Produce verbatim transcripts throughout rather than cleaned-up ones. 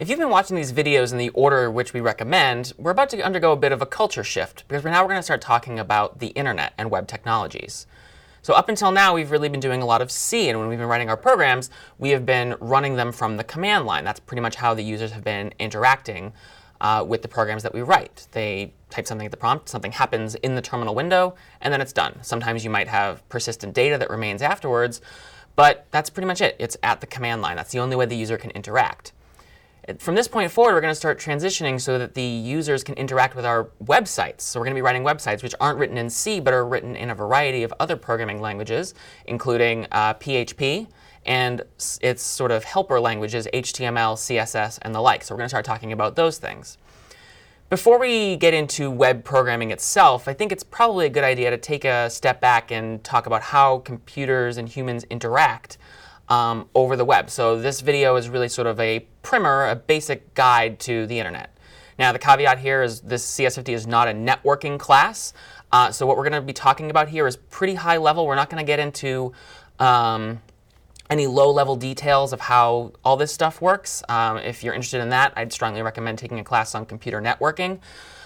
you've been watching these videos in the order which we recommend, we're about to undergo a bit of a culture shift, because now we're going to start talking about the internet and web technologies. So up until now, we've really been doing a lot of C, and when we've been writing our programs, we have been running them from the command line. That's pretty much how the users have been interacting uh, with the programs that we write. They type something at the prompt, something happens in the terminal window, and then it's done. Sometimes you might have persistent data that remains afterwards, but that's pretty much it. It's at the command line. That's the only way the user can interact. From this point forward, we're going to start transitioning so that the users can interact with our websites. So we're going to be writing websites which aren't written in C, but are written in a variety of other programming languages, including uh, P H P and its sort of helper languages, H T M L, C S S, and the like. So we're going to start talking about those things. Before we get into web programming itself, I think it's probably a good idea to take a step back and talk about how computers and humans interact Um, over the web. So this video is really sort of a primer, a basic guide to the internet. Now the caveat here is this C S fifty is not a networking class. Uh, so what we're going to be talking about here is pretty high level. We're not going to get into um, any low-level details of how all this stuff works. Um, if you're interested in that, I'd strongly recommend taking a class on computer networking.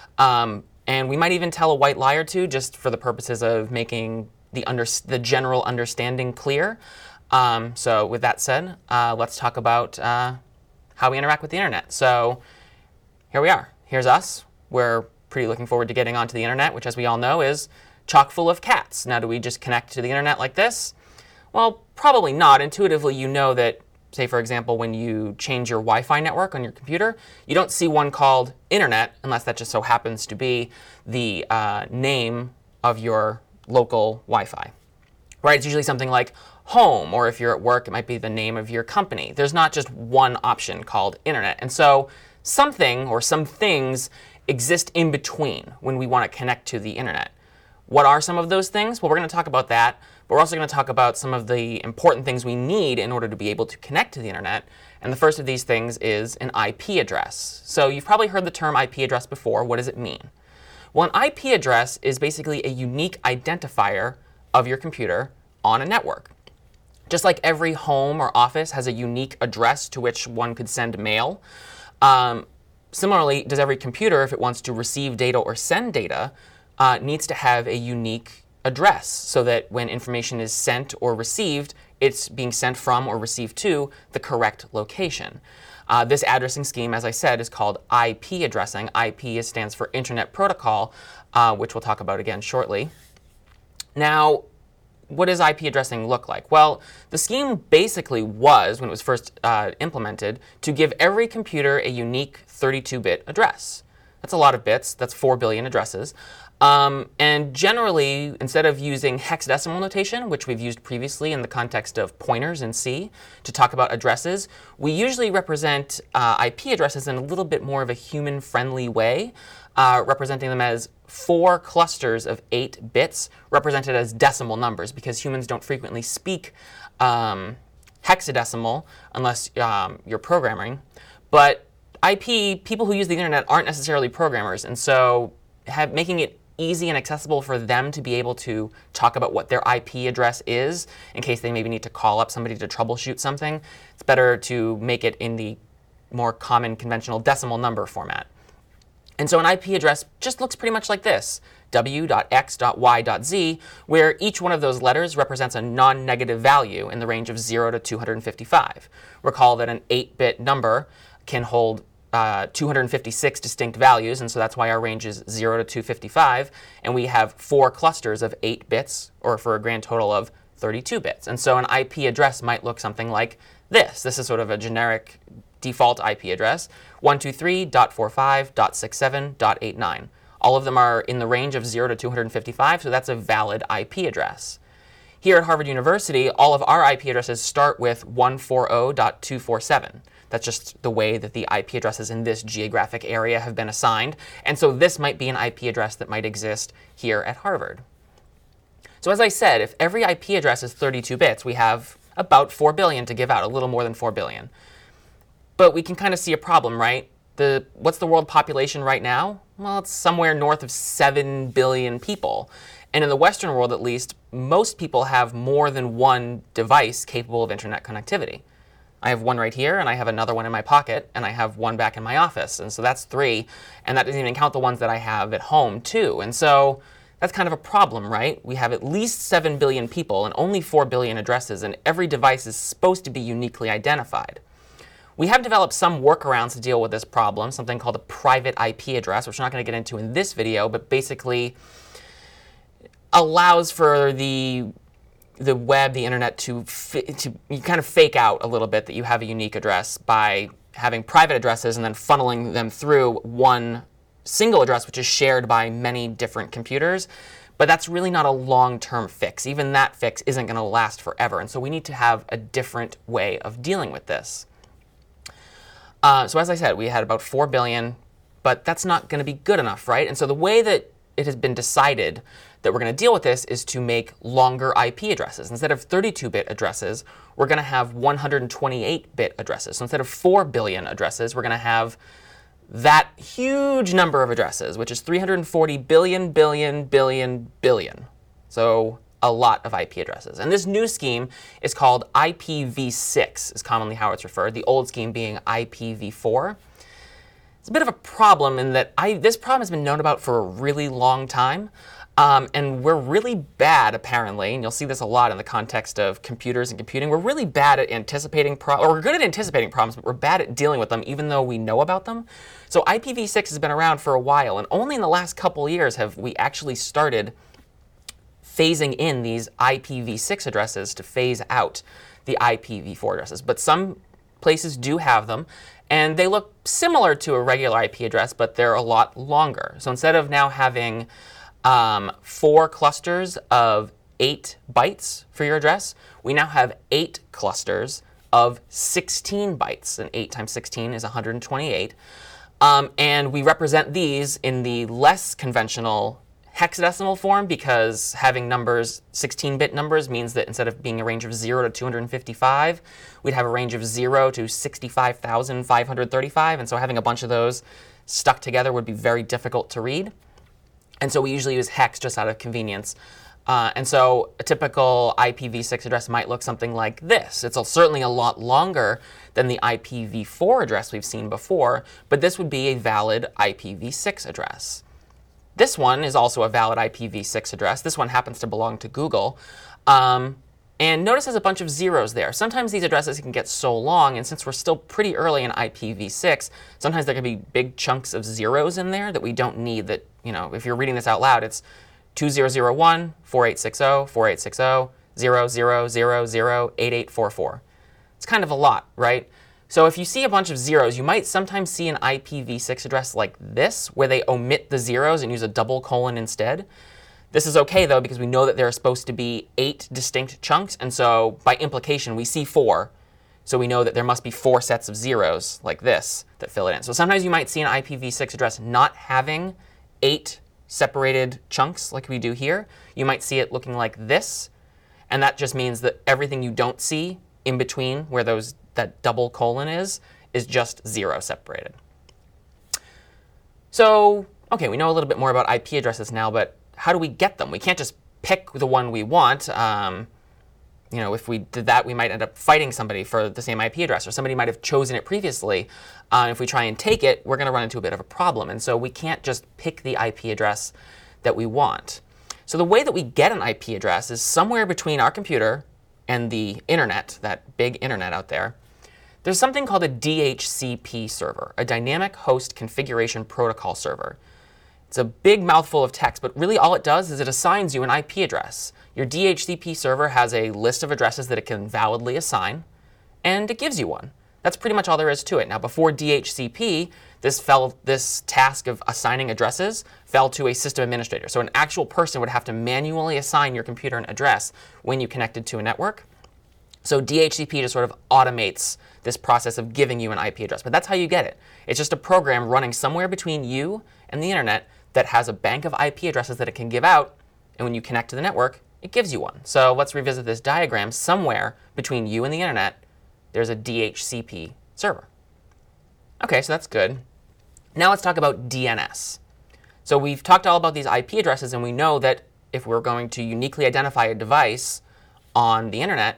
Um, and we might even tell a white lie or two just for the purposes of making the, under the general understanding clear. Um, so with that said, uh, let's talk about uh, how we interact with the internet. So here we are. Here's us. We're pretty looking forward to getting onto the internet, which, as we all know, is chock full of cats. Now, do we just connect to the internet like this? Well, probably not. Intuitively, you know that, say, for example, when you change your Wi-Fi network on your computer, you don't see one called internet, unless that just so happens to be the uh, name of your local Wi-Fi. Right? It's usually something like home, or if you're at work, it might be the name of your company. There's not just one option called internet. And so something or some things exist in between when we want to connect to the internet. What are some of those things? Well, we're going to talk about that, but we're also going to talk about some of the important things we need in order to be able to connect to the internet. And the first of these things is an I P address. So you've probably heard the term I P address before. What does it mean? Well, an I P address is basically a unique identifier of your computer on a network. Just like every home or office has a unique address to which one could send mail, um, similarly, does every computer, if it wants to receive data or send data, uh, needs to have a unique address so that when information is sent or received, it's being sent from or received to the correct location. Uh, this addressing scheme, as I said, is called I P addressing. I P stands for Internet Protocol, uh, which we'll talk about again shortly. Now, what does I P addressing look like? Well, the scheme basically was, when it was first uh, implemented, to give every computer a unique thirty-two bit address. That's a lot of bits. That's four billion addresses. Um, and generally, instead of using hexadecimal notation, which we've used previously in the context of pointers in C to talk about addresses, we usually represent uh, I P addresses in a little bit more of a human-friendly way, uh, representing them as four clusters of eight bits represented as decimal numbers, because humans don't frequently speak um, hexadecimal unless um, you're programming. But I P, people who use the internet aren't necessarily programmers, and so have, making it easy and accessible for them to be able to talk about what their I P address is in case they maybe need to call up somebody to troubleshoot something, it's better to make it in the more common conventional decimal number format. And so an I P address just looks pretty much like this, w dot x dot y dot z, where each one of those letters represents a non-negative value in the range of zero to two hundred fifty-five. Recall that an eight bit number can hold uh, two hundred fifty-six distinct values, and so that's why our range is zero to two hundred fifty-five, and we have four clusters of eight bits, or for a grand total of thirty-two bits. And so an I P address might look something like this. This is sort of a generic default I P address, one two three dot forty-five dot sixty-seven dot eighty-nine. All of them are in the range of zero to two hundred fifty-five, so that's a valid I P address. Here at Harvard University, all of our I P addresses start with one forty dot two forty-seven. That's just the way that the I P addresses in this geographic area have been assigned. And so this might be an I P address that might exist here at Harvard. So as I said, if every I P address is thirty-two bits, we have about four billion to give out, a little more than four billion. But we can kind of see a problem, right? The, what's the world population right now? Well, it's somewhere north of seven billion people. And in the Western world, at least, most people have more than one device capable of internet connectivity. I have one right here, and I have another one in my pocket, and I have one back in my office. And so that's three. And that doesn't even count the ones that I have at home, too. And so that's kind of a problem, right? We have at least seven billion people and only four billion addresses, and every device is supposed to be uniquely identified. We have developed some workarounds to deal with this problem, something called a private I P address, which we're not going to get into in this video, but basically allows for the the web, the internet, to, to you kind of fake out a little bit that you have a unique address by having private addresses and then funneling them through one single address, which is shared by many different computers. But that's really not a long-term fix. Even that fix isn't going to last forever. And so we need to have a different way of dealing with this. Uh, so as I said, we had about four billion, but that's not going to be good enough, right? And so the way that it has been decided that we're going to deal with this is to make longer I P addresses. Instead of thirty-two bit addresses, we're going to have one hundred twenty-eight bit addresses. So instead of four billion addresses, we're going to have that huge number of addresses, which is three hundred forty billion, billion, billion, billion. So a lot of I P addresses. And this new scheme is called I P v six, is commonly how it's referred, the old scheme being I P v four. It's a bit of a problem in that I, this problem has been known about for a really long time. Um, and we're really bad, apparently, and you'll see this a lot in the context of computers and computing. We're really bad at anticipating problems, or we're good at anticipating problems, but we're bad at dealing with them, even though we know about them. So I P v six has been around for a while, and only in the last couple years have we actually started phasing in these I P v six addresses to phase out the I P v four addresses. But some places do have them, and they look similar to a regular I P address, but they're a lot longer. So instead of now having um, four clusters of eight bytes for your address, we now have eight clusters of sixteen bytes. And eight times sixteen is one hundred twenty-eight. Um, and we represent these in the less conventional hexadecimal form, because having numbers, sixteen bit numbers, means that instead of being a range of zero to two hundred fifty-five, we'd have a range of zero to sixty-five thousand five hundred thirty-five. And so having a bunch of those stuck together would be very difficult to read. And so we usually use hex just out of convenience. Uh, and so a typical I P v six address might look something like this. It's a, certainly a lot longer than the I P v four address we've seen before, but this would be a valid I P v six address. This one is also a valid I P v six address. This one happens to belong to Google. Um, and notice there's a bunch of zeros there. Sometimes these addresses can get so long, and since we're still pretty early in I P v six, sometimes there can be big chunks of zeros in there that we don't need. That, you know, if you're reading this out loud, it's two zero zero one, four eight six zero, four eight six zero, zero zero zero zero, eight eight four four. It's kind of a lot, right? So if you see a bunch of zeros, you might sometimes see an I P v six address like this, where they omit the zeros and use a double colon instead. This is OK, though, because we know that there are supposed to be eight distinct chunks. And so by implication, we see four. So we know that there must be four sets of zeros like this that fill it in. So sometimes you might see an I P v six address not having eight separated chunks like we do here. You might see it looking like this. And that just means that everything you don't see in between where those that double colon is, is just zero separated. So, OK, we know a little bit more about I P addresses now, but how do we get them? We can't just pick the one we want. Um, you know, if we did that, we might end up fighting somebody for the same I P address, or somebody might have chosen it previously. Uh, if we try and take it, we're going to run into a bit of a problem. And so we can't just pick the I P address that we want. So the way that we get an I P address is somewhere between our computer and the internet, that big internet out there. There's something called a D H C P server, a Dynamic Host Configuration Protocol server. It's a big mouthful of text, but really all it does is it assigns you an I P address. Your D H C P server has a list of addresses that it can validly assign, and it gives you one. That's pretty much all there is to it. Now, before D H C P, this, fell, this task of assigning addresses fell to a system administrator. So an actual person would have to manually assign your computer an address when you connected to a network. So D H C P just sort of automates this process of giving you an I P address. But that's how you get it. It's just a program running somewhere between you and the internet that has a bank of I P addresses that it can give out. And when you connect to the network, it gives you one. So let's revisit this diagram. Somewhere between you and the internet, there's a D H C P server. OK, so that's good. Now let's talk about D N S. So we've talked all about these I P addresses, and we know that if we're going to uniquely identify a device on the internet,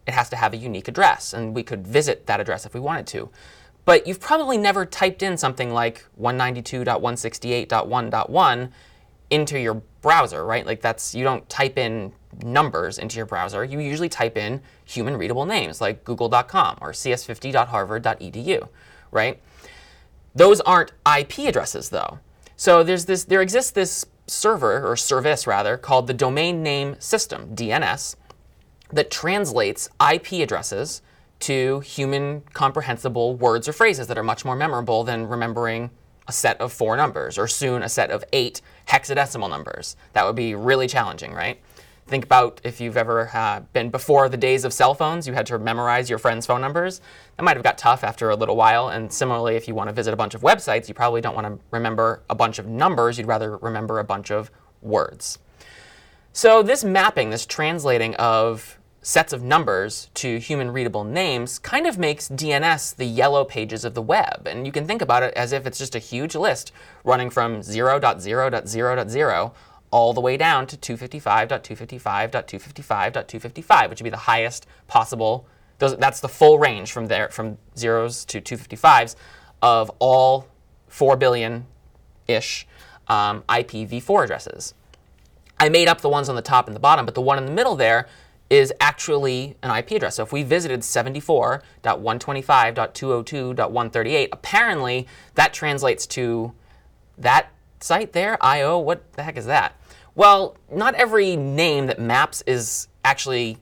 it has to have a unique address, and we could visit that address if we wanted to. But you've probably never typed in something like one ninety-two dot one sixty-eight dot one dot one into your browser, right? Like that's, you don't type in numbers into your browser. You usually type in human readable names like google dot com or c s fifty dot harvard dot e d u, right? Those aren't I P addresses though. So there's this, there exists this server, or service rather, called the Domain Name System, D N S, that translates I P addresses to human comprehensible words or phrases that are much more memorable than remembering a set of four numbers, or soon a set of eight hexadecimal numbers. That would be really challenging, right? Think about if you've ever uh, been before the days of cell phones, you had to memorize your friends' phone numbers. That might have got tough after a little while. And similarly, if you want to visit a bunch of websites, you probably don't want to remember a bunch of numbers. You'd rather remember a bunch of words. So this mapping, this translating of sets of numbers to human readable names kind of makes D N S the yellow pages of the web. And you can think about it as if it's just a huge list running from zero dot zero dot zero dot zero all the way down to two fifty-five dot two fifty-five dot two fifty-five dot two fifty-five, which would be the highest possible. Those, that's the full range from there, from zeros to two fifty-fives of all four billion-ish um, I P v four addresses. I made up the ones on the top and the bottom, but the one in the middle there is actually an I P address. So if we visited seventy-four dot one twenty-five dot two oh two dot one thirty-eight, apparently that translates to that site there, I O. What the heck is that? Well, not every name that maps is actually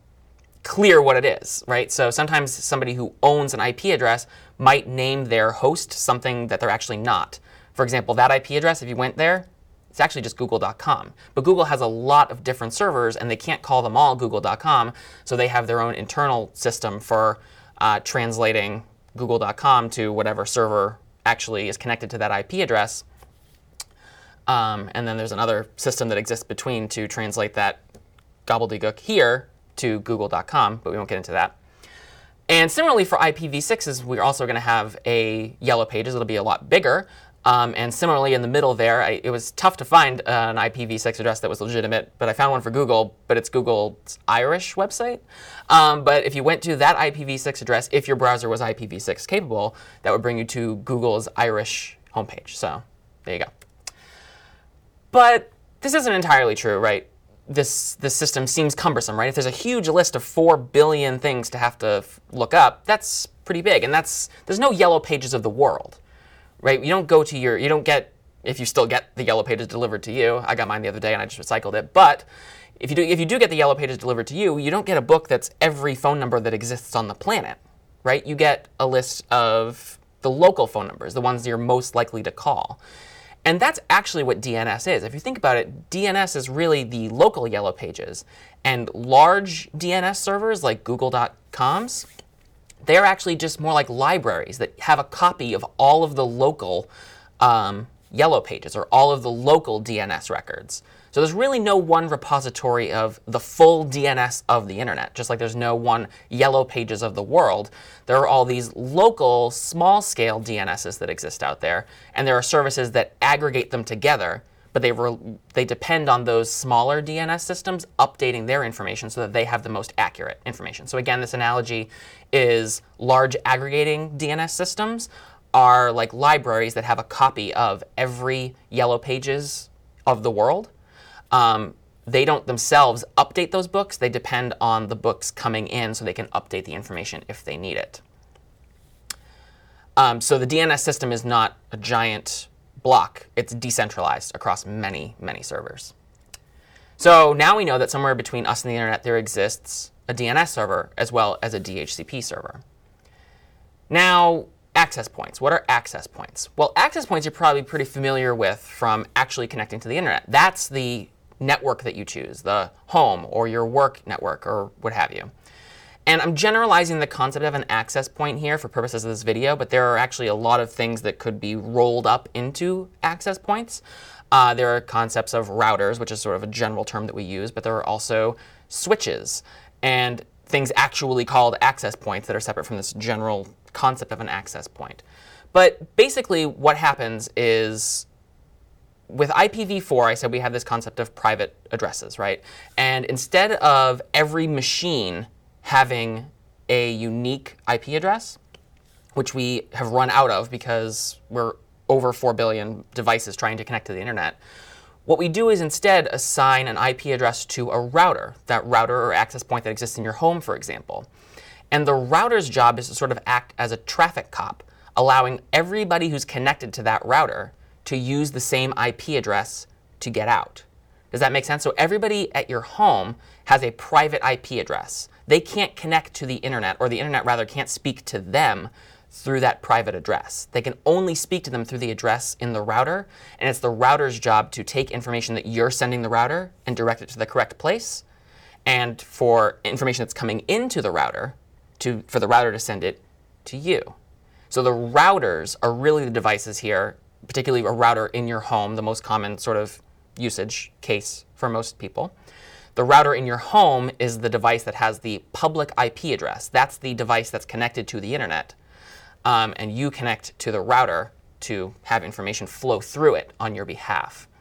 clear what it is, right? So sometimes somebody who owns an I P address might name their host something that they're actually not. For example, that I P address, if you went there, it's actually just google dot com. But Google has a lot of different servers, and they can't call them all google dot com, so they have their own internal system for uh, translating google dot com to whatever server actually is connected to that I P address. Um, and then there's another system that exists between to translate that gobbledygook here to google dot com, but we won't get into that. And similarly for I P v sixes, we're also going to have a yellow pages. It'll be a lot bigger. Um, and similarly, in the middle there, I, it was tough to find uh, an I P v six address that was legitimate, but I found one for Google, but it's Google's Irish website. Um, but if you went to that I P v six address, if your browser was I P v six capable, that would bring you to Google's Irish homepage. So there you go. But this isn't entirely true, right? This, this system seems cumbersome, right? If there's a huge list of four billion things to have to f look up, that's pretty big. And that's, there's no yellow pages of the world. Right? You don't go to your, you don't get, if you still get the yellow pages delivered to you. I got mine the other day and I just recycled it. But if you do, if you do get the yellow pages delivered to you, you don't get a book that's every phone number that exists on the planet, right? You get a list of the local phone numbers, the ones you're most likely to call. And that's actually what D N S is. If you think about it, D N S is really the local yellow pages. And large D N S servers like google dot com's, they're actually just more like libraries that have a copy of all of the local um, yellow pages or all of the local D N S records. So there's really no one repository of the full D N S of the internet, just like there's no one yellow pages of the world. There are all these local, small-scale D N Ss that exist out there, and there are services that aggregate them together, but they, re they depend on those smaller D N S systems updating their information so that they have the most accurate information. So again, this analogy is large aggregating D N S systems are like libraries that have a copy of every yellow pages of the world. Um, they don't themselves update those books. They depend on the books coming in so they can update the information if they need it. Um, so the D N S system is not a giant block. It's decentralized across many, many servers. So now we know that somewhere between us and the internet there exists a D N S server as well as a D H C P server. Now, access points. What are access points? Well, access points you're probably pretty familiar with from actually connecting to the internet. That's the network that you choose, the home or your work network or what have you. And I'm generalizing the concept of an access point here for purposes of this video, but there are actually a lot of things that could be rolled up into access points. Uh, there are concepts of routers, which is sort of a general term that we use, but there are also switches and things actually called access points that are separate from this general concept of an access point. But basically what happens is with I P v four, I said we have this concept of private addresses, right? And instead of every machine having a unique I P address, which we have run out of because we're over four billion devices trying to connect to the internet. What we do is instead assign an I P address to a router, that router or access point that exists in your home, for example. And the router's job is to sort of act as a traffic cop, allowing everybody who's connected to that router to use the same I P address to get out. Does that make sense? So everybody at your home has a private I P address. They can't connect to the internet, or the internet rather can't speak to them through that private address. They can only speak to them through the address in the router, and it's the router's job to take information that you're sending the router and direct it to the correct place, and for information that's coming into the router, to, for the router to send it to you. So the routers are really the devices here, particularly a router in your home, the most common sort of usage case for most people. The router in your home is the device that has the public I P address. That's the device that's connected to the internet. Um, and you connect to the router to have information flow through it on your behalf.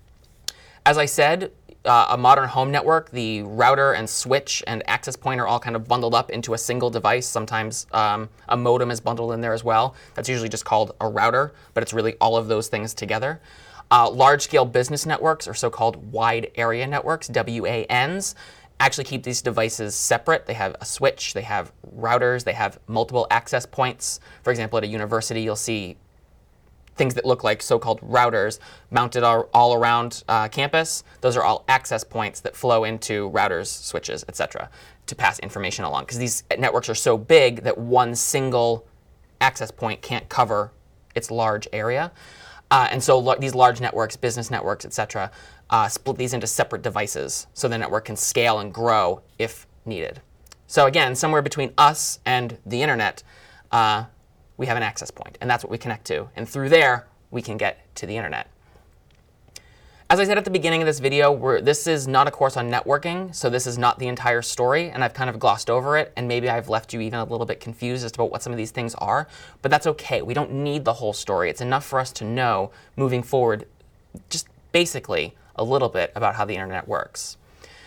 As I said, uh, a modern home network, the router and switch and access point are all kind of bundled up into a single device. Sometimes um, a modem is bundled in there as well. That's usually just called a router, but it's really all of those things together. Uh, large-scale business networks, or so-called wide area networks, W A Ns, actually keep these devices separate. They have a switch, they have routers, they have multiple access points. For example, at a university, you'll see things that look like so-called routers mounted all, all around uh, campus. Those are all access points that flow into routers, switches, et cetera, to pass information along. Because these networks are so big that one single access point can't cover its large area. Uh, and so lo- these large networks, business networks, et cetera, uh, split these into separate devices so the network can scale and grow if needed. So again, somewhere between us and the internet, uh, we have an access point, and that's what we connect to. And through there, we can get to the internet. As I said at the beginning of this video, we're, this is not a course on networking, so this is not the entire story, and I've kind of glossed over it, and maybe I've left you even a little bit confused as to what some of these things are, but that's okay. We don't need the whole story. It's enough for us to know, moving forward, just basically a little bit about how the internet works.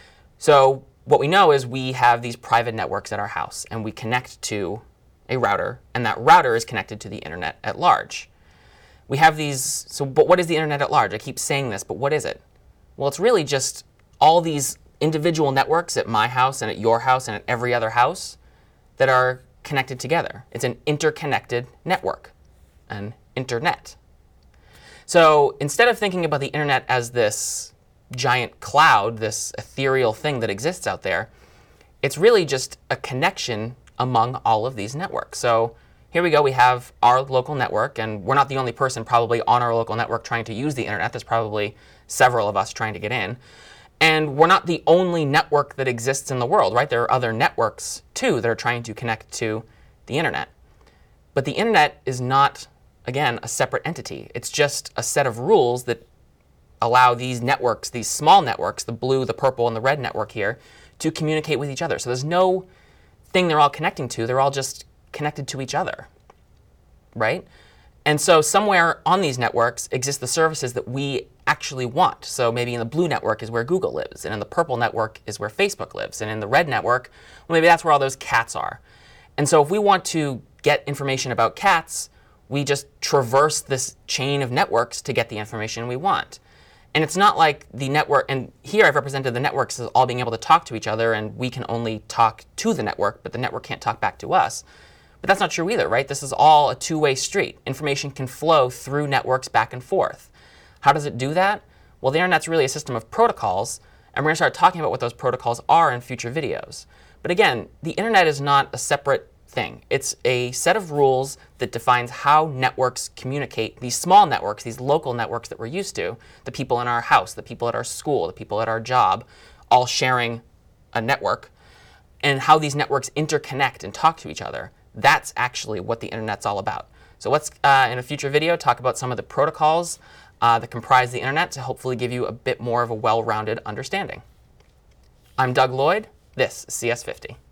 So what we know is we have these private networks at our house, and we connect to a router, and that router is connected to the internet at large. We have these, so but what is the internet at large? I keep saying this, but what is it? Well, it's really just all these individual networks at my house and at your house and at every other house that are connected together. It's an interconnected network, an internet. So instead of thinking about the internet as this giant cloud, this ethereal thing that exists out there, it's really just a connection among all of these networks. So here we go, we have our local network, and we're not the only person probably on our local network trying to use the internet. There's probably several of us trying to get in. And we're not the only network that exists in the world, right? There are other networks, too, that are trying to connect to the internet. But the internet is not, again, a separate entity. It's just a set of rules that allow these networks, these small networks, the blue, the purple, and the red network here, to communicate with each other. So there's no thing they're all connecting to. They're all just connected to each other, right? And so somewhere on these networks exist the services that we actually want. So maybe in the blue network is where Google lives, and in the purple network is where Facebook lives, and in the red network, well, maybe that's where all those cats are. And so if we want to get information about cats, we just traverse this chain of networks to get the information we want. And it's not like the network, and here I've represented the networks as all being able to talk to each other, and we can only talk to the network, but the network can't talk back to us. But that's not true either, right? This is all a two-way street. Information can flow through networks back and forth. How does it do that? Well, the internet's really a system of protocols, and we're going to start talking about what those protocols are in future videos. But again, the internet is not a separate thing. It's a set of rules that defines how networks communicate, these small networks, these local networks that we're used to, the people in our house, the people at our school, the people at our job, all sharing a network, and how these networks interconnect and talk to each other. That's actually what the internet's all about. So let's, uh, in a future video, talk about some of the protocols uh, that comprise the internet to hopefully give you a bit more of a well-rounded understanding. I'm Doug Lloyd. This is C S fifty.